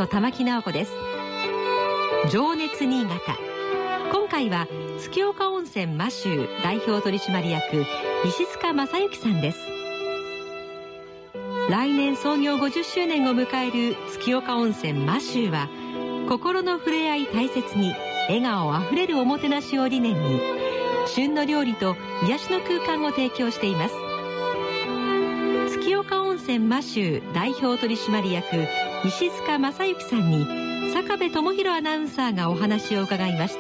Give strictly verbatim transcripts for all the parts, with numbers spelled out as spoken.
の玉木直子です。情熱新潟、今回は月岡温泉摩周代表取締役石塚正幸さんです。来年創業ごじゅっしゅうねんを迎える月岡温泉摩周は、心の触れ合い大切に笑顔あふれるおもてなしを理念に、旬の料理と癒しの空間を提供しています。月岡温泉摩周代表取締役石塚正幸さんに坂部智博アナウンサーがお話を伺いました。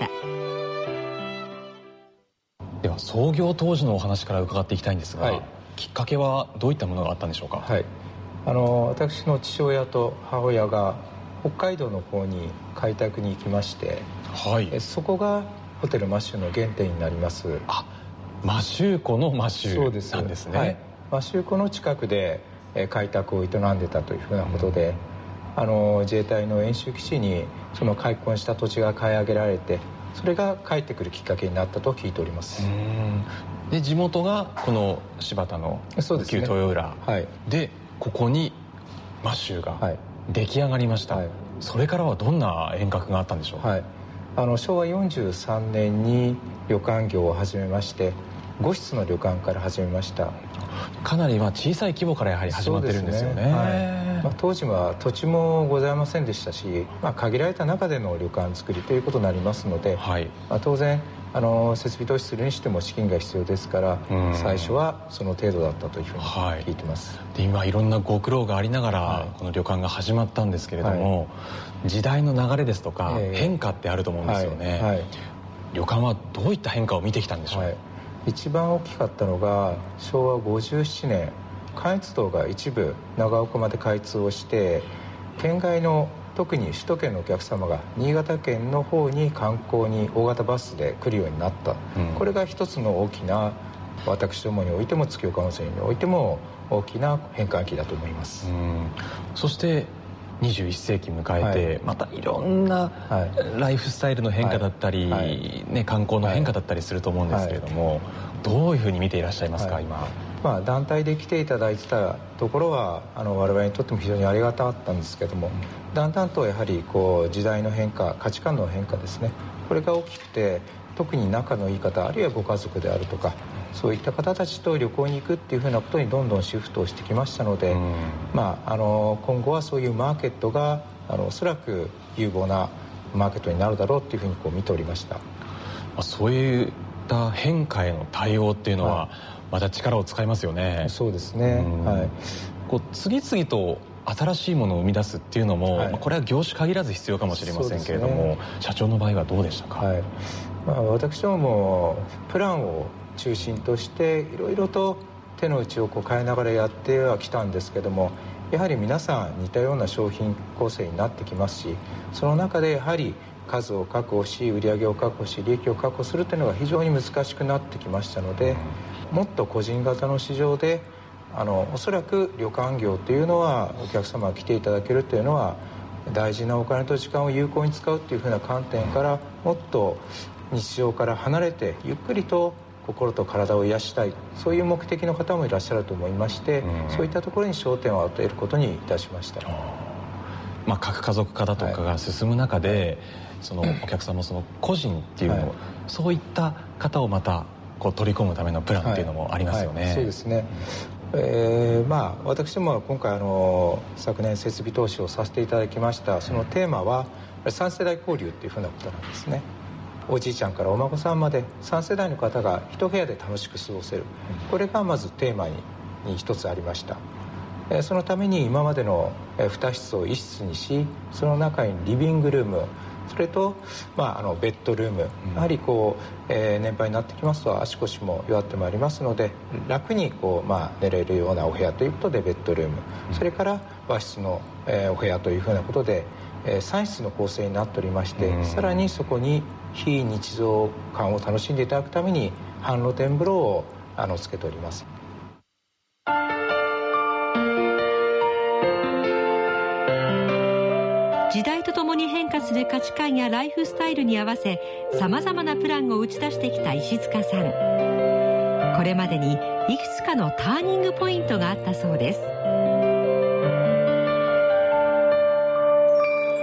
では創業当時のお話から伺っていきたいんですが、はい、きっかけはどういったものがあったんでしょうか。 はい、あの私の父親と母親が北海道の方に開拓に行きまして、はい、えそこがホテル摩周の原点になります。 あ、摩周湖の摩周なんですね。はい、 摩周湖の近くで開拓を営んでたというふうなことで、うん、あの自衛隊の演習基地にその開墾した土地が買い上げられて、それが帰ってくるきっかけになったと聞いております。 うん、で地元がこの柴田の旧豊浦 で,、ね、はい、でここに摩周が出来上がりました。はい、それからはどんな変革があったんでしょう。 はい、あのしょうわよんじゅうさんねんに旅館業を始めまして、ご室の旅館から始めました。 かなりまあ小さい規模からやはり始まってるんですよね。 はい、まあ、当時は土地もございませんでしたし、まあ、限られた中での旅館作りということになりますので、はい、まあ、当然あの設備投資するにしても資金が必要ですから、最初はその程度だったというふうに聞いてます。 はい、で今いろんなご苦労がありながら、はい、この旅館が始まったんですけれども、はい、時代の流れですとか、えー、変化ってあると思うんですよね。はいはい、旅館はどういった変化を見てきたんでしょう。はい、 一番大きかったのがしょうわごじゅうななねん、関越道が一部長岡まで開通をして、県外の特に首都圏のお客様が新潟県の方に観光に大型バスで来るようになった、うん、これが一つの大きな、私どもにおいても月岡温泉においても大きな変換期だと思います。うん、 そしてにじゅういっせいき迎えて、はい、またいろんなライフスタイルの変化だったり、はい、ね、観光の変化だったりすると思うんですけれども、はい、どういうふうに見ていらっしゃいますか、はい、今。 まあ、団体で来ていただいてたところはあの我々にとっても非常にありがたかったんですけども、だんだんとやはりこう時代の変化、価値観の変化ですね、これが大きくて、特に仲のいい方、あるいはご家族であるとか、そういった方たちと旅行に行くっていうふうなことにどんどんシフトをしてきましたので、まあ、あの今後はそういうマーケットがあのおそらく有望なマーケットになるだろうっていうふうにこう見ておりました。 そういった変化への対応っていうのは、はい、また力を使いますよね。 そうですね。はい、 こう次々と新しいものを生み出すっていうのも、はい、まあ、これは業種限らず必要かもしれませんけれども、ね、社長の場合はどうでしたか。はい、 まあ、私どもプランを中心としていろいろと手の内をこう変えながらやってはきたんですけども、やはり皆さん似たような商品構成になってきますし、その中でやはり数を確保し、売上を確保し、利益を確保するというのが非常に難しくなってきましたので、もっと個人型の市場であのおそらく旅館業というのはお客様が来ていただけるというのは大事なお金と時間を有効に使うというふうな観点から、もっと日常から離れてゆっくりと心と体を癒したい、そういう目的の方もいらっしゃると思いまして、うん、そういったところに焦点を当てることにいたしました。 まあ、核家族化だとかが進む中で、はい、そのお客さんもその個人っていうのを、はい、そういった方をまたこう取り込むためのプランっていうのもありますよね。はいはい、 そうですね。えー、まあ私どもは今回あの昨年設備投資をさせていただきました。そのテーマはさん世代交流っていうふうなことなんですね。おじいちゃんからお孫さんまでさん世代の方が一部屋で楽しく過ごせる、これがまずテーマに一つありました。そのために今までのに室をいち室にし、その中にリビングルーム、それと、まあ、あのベッドルーム、やはりこう、えー、年配になってきますと足腰も弱ってまいりますので、楽にこう、まあ、寝れるようなお部屋ということでベッドルーム、それから和室の、えー、お部屋というふうなことで、えー、さん室の構成になっておりまして、さらにそこに非日常感を楽しんでいただくために半露天風呂をあのつけております。 時代とともに変化する価値観やライフスタイルに合わせ、さまざまなプランを打ち出してきた石塚さん。これまでにいくつかのターニングポイントがあったそうです。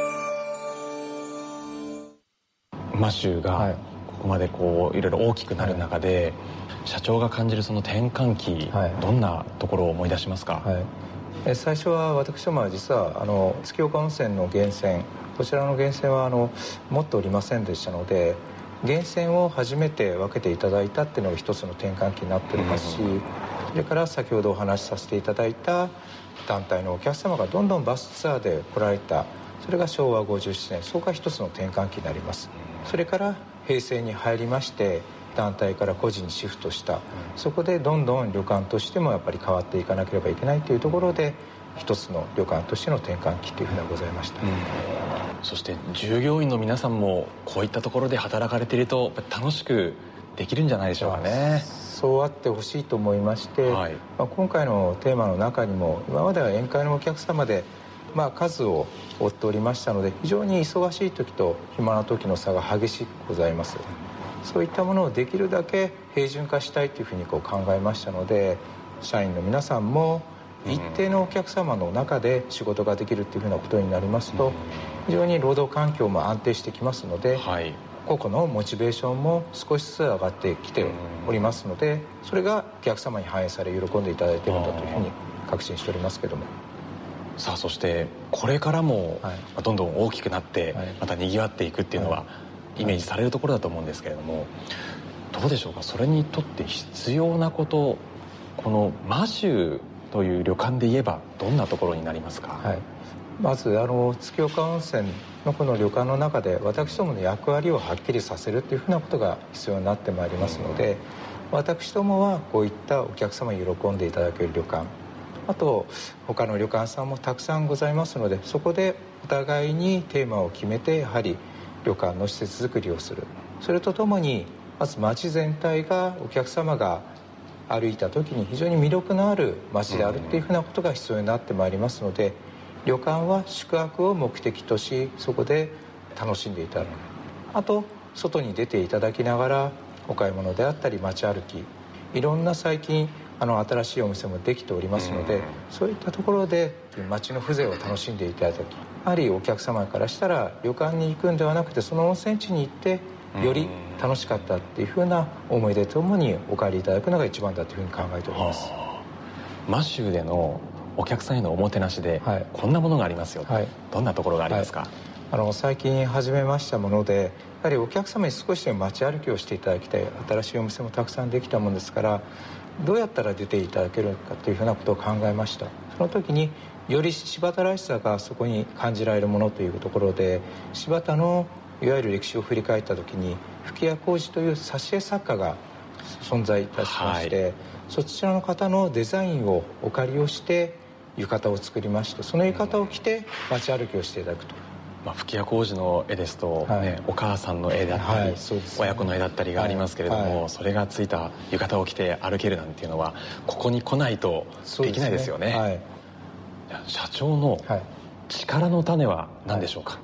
マシューがここまでこういろいろ大きくなる中で、はい、社長が感じるその転換期、はい、どんなところを思い出しますか？はい、 え最初は私どもは実はあの月岡温泉の源泉、こちらの源泉はあの持っておりませんでしたので、源泉を初めて分けていただいたっていうのが一つの転換期になっておりますし、それから先ほどお話しさせていただいた団体のお客様がどんどんバスツアーで来られた、それがしょうわごじゅうななねん、そこが一つの転換期になります。それから平成に入りまして団体から個人にシフトした、そこでどんどん旅館としてもやっぱり変わっていかなければいけないというところで、一つの旅館としての転換期というふうにはございました。うん、 そして従業員の皆さんもこういったところで働かれていると楽しくできるんじゃないでしょうかね。 そうあってほしいと思いまして、はい、まあ、今回のテーマの中にも今までは宴会のお客様で、まあ、数を追っておりましたので、非常に忙しい時と暇な時の差が激しくございます。そういったものをできるだけ平準化したいというふうにこう考えましたので、社員の皆さんも一定のお客様の中で仕事ができるというふうなことになりますと、非常に労働環境も安定してきますので、はい、個々のモチベーションも少しずつ上がってきておりますので、それがお客様に反映され喜んでいただいているんだというふうに確信しておりますけども。 さあ、そしてこれからもどんどん大きくなってまたにぎわっていくっていうのはイメージされるところだと思うんですけれども、どうでしょうか、それにとって必要なこと、このマシューという旅館で言えばどんなところになりますか？はい、 まずあの月岡温泉のこの旅館の中で私どもの役割をはっきりさせるというふうなことが必要になってまいりますので、私どもはこういったお客様に喜んでいただける旅館、あと他の旅館さんもたくさんございますので、そこでお互いにテーマを決めてやはり旅館の施設づくりをする。それとともにまず町全体がお客様が歩いた時に非常に魅力のある町であるっていうふうなことが必要になってまいりますので、旅館は宿泊を目的とし、そこで楽しんでいただく。あと外に出ていただきながらお買い物であったり街歩き、いろんな最近あの新しいお店もできておりますので、そういったところで街の風情を楽しんでいただき、やはりお客様からしたら旅館に行くんではなくてその温泉地に行ってより楽しかったっていうふうな思い出ともにお帰りいただくのが一番だというふうに考えております。 マシューでのお客さんへのおもてなしで、はい、こんなものがありますよ、はい、どんなところがありますか？はい、 あの最近始めましたもので、やはりお客様に少しでも街歩きをしていただきたい、新しいお店もたくさんできたものですから、どうやったら出ていただけるかというふうなことを考えました。その時により柴田らしさがそこに感じられるものというところで、柴田のいわゆる歴史を振り返った時に吹屋浩二という挿絵作家が存在いたしまして、はい、そちらの方のデザインをお借りをして浴衣を作りまして、その浴衣を着て街歩きをしていただくと。 まあ、吹屋浩二の絵ですと、ね、はい、お母さんの絵だったり、はい、ね、親子の絵だったりがありますけれども、はいはい、それがついた浴衣を着て歩けるなんていうのはここに来ないとできないですよね。はい、社長の力の種は何でしょうか？はい、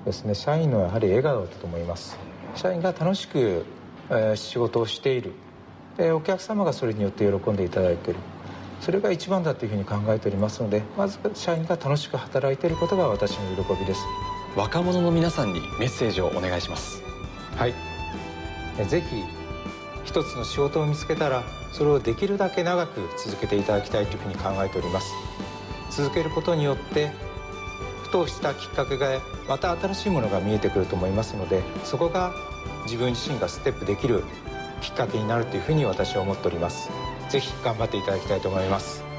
ですね、社員のやはり笑顔だと思います。社員が楽しく、えー、仕事をしている、でお客様がそれによって喜んでいただける、それが一番だというふうに考えておりますので、まず社員が楽しく働いていることが私の喜びです。 若者の皆さんにメッセージをお願いします。 はい、ぜひ一つの仕事を見つけたらそれをできるだけ長く続けていただきたいというふうに考えております。続けることによってふとしたきっかけがまた新しいものが見えてくると思いますので、そこが自分自身がステップできるきっかけになるというふうに私は思っております。ぜひ頑張っていただきたいと思います。